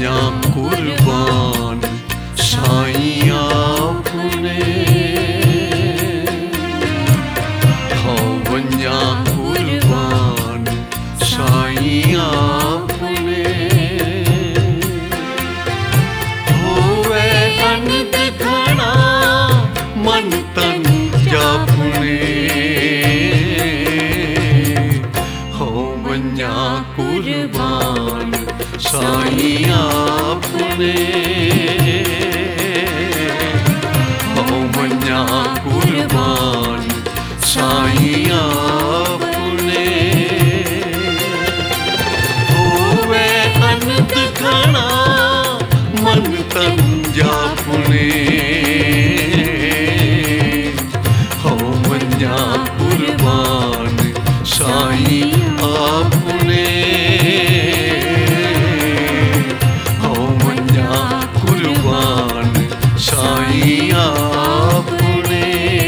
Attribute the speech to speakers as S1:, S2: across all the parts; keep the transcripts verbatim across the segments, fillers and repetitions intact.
S1: वञा कुर्बान साईं आपने, हो वञा कुर्बान साईं आपने, होवे अनंत घना मन तन जापने, हो वञा कुर्बान साईं आपने, हो वञा कुर्बान साईं आपने, होवे अनंत घना मन तन जापने, हो वञा कुर्बान साईं आपने, हो वञा कुर्बान साईं आपने।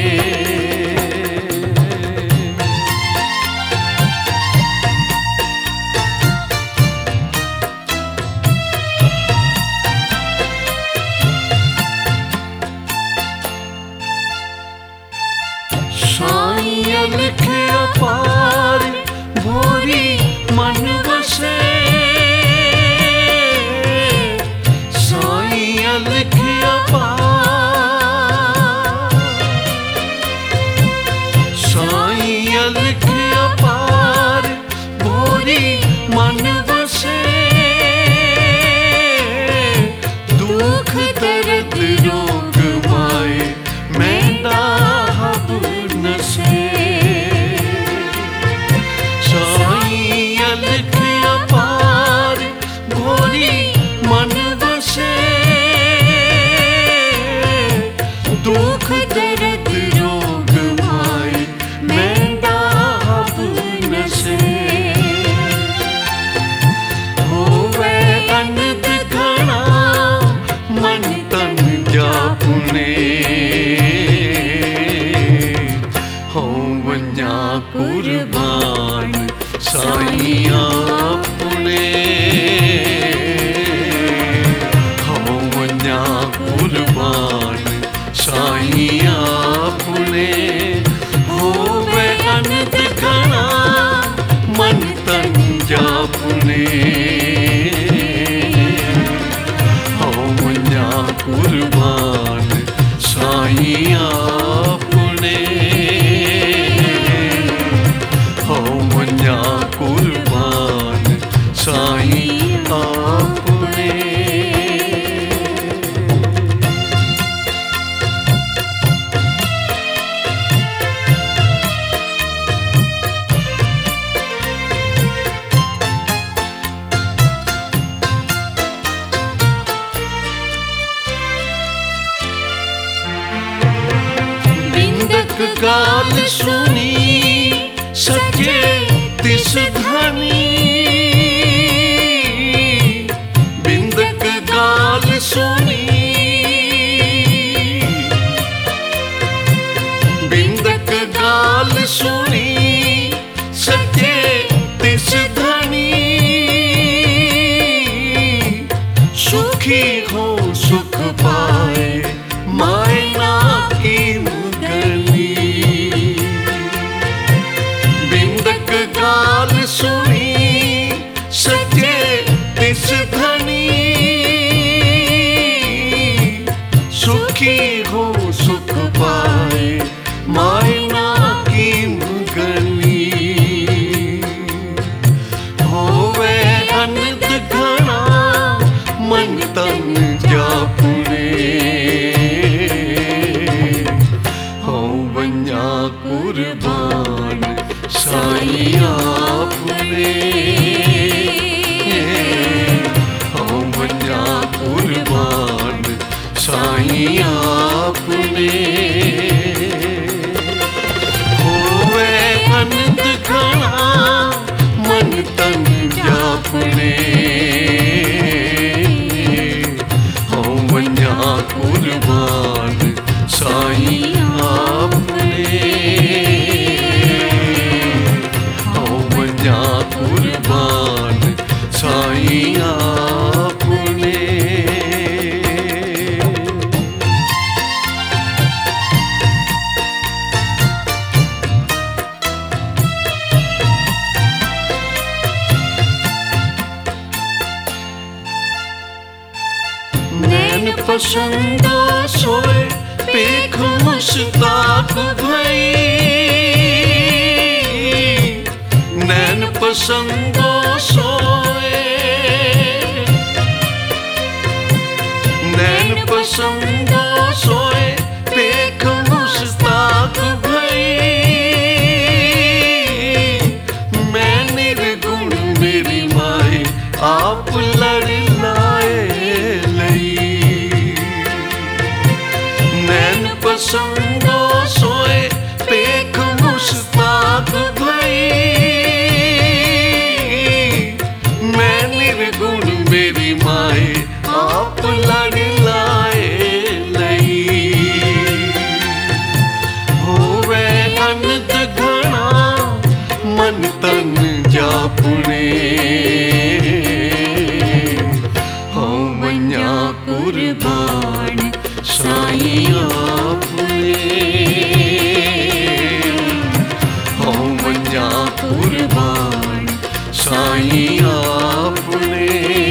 S1: साईं लिखे अपार भोरी मन वसे, साईं लिखे अपार, साईं लिखे अपार भोरी मन वसे, दुख दर्द रोग माए मैंदा हब नसे, साईं लिखे अपार भोरी मन वसे, दुख दर्द रोग माए मैंदा हब नसे, होवे अनंत घना मन तन जापने, हो वञा कुर्बान साईं आपने, हो वञा कुर्बान साईं आपने, होवे अनंत घना मन तन जापने, हो वञा कुर्बान साईं आपने, हो वञा कुर्बान साईं आपने। बिंदक गाल सुनी सके तिस धनी, बिंदक गाल सुनी, बिंदक गाल सुनी सके तिस धनी, सुखी हो सुख पाए माए ना की मुगनी, बिंदक गाल सुनी सके तिस धनी, सुखी हो सुख पाए माए ना की मुगनी, होवे अनंत घना मन तन जापने, हो वञा कुर्बान साईं आपने, हो वञा कुर्बान साईं आपने, होवे अनंत घना मन तन जापने, हो वञा कुर्बान साईं आपने, हो वञा कुर्बान साईं आपने। पसंदो सोए पेख मुश्ताक भई, नैन पसंदो सोए, नैन पसंदो सोए पेख मुश्ताक भई, मैं निर्गुण मेरी माए आप लड़ लाए लई, नैन पसंदो सोए पेख मुश्ताक भई, मैं निर्गुण मेरी माए आप लड़ लाए लई, होवे अनंत घना मन तन जापुने, हो मन्या कुर्बान साईं आपने, हो मन्या कुर्बान साईं आपने,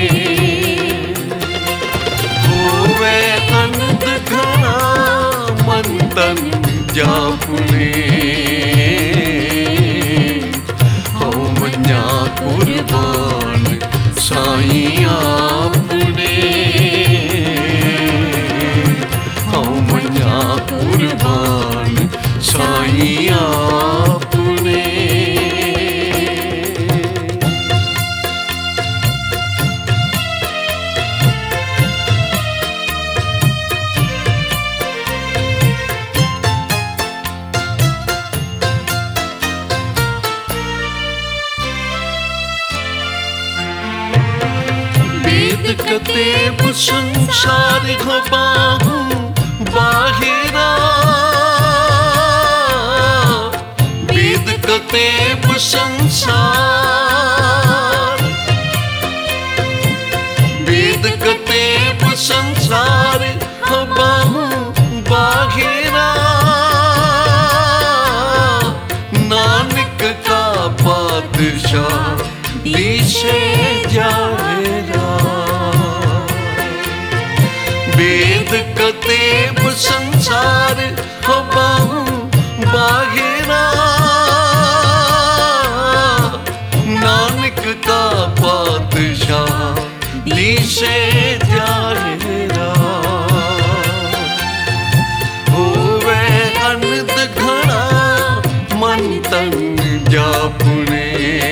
S1: होवे अनंत घना मन तन जापुने, हो मन्या कुर्बान साईं आपने, हो मन्या कुर्बान साईं आपने। वेद कतेब संसार बाहु बाहिरा, वेद कतेब संसार, वेद कतेब संसार बाहु बाहिरा, नानक का पातशाह दिशे जाएगा, वेद कतेब संसार बाहु बाहिरा, नानक का पातशाह दिशे जाएगा, होवे अनंत घना मन तन जापुने,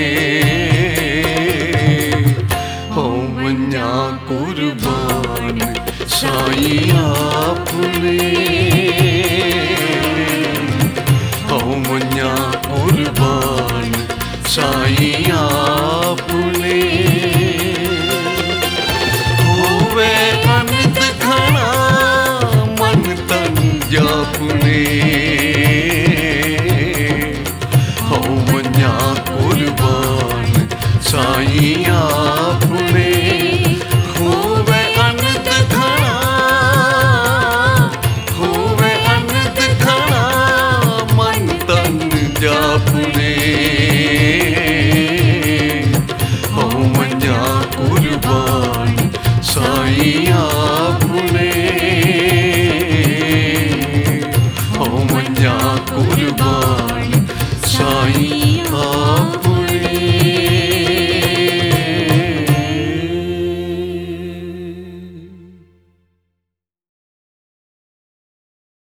S1: हो मन्या कुर्बान साईं आपने, हो मन्या कुर्बान साईं आपने, होवे अनंत घना मन तन जापुने,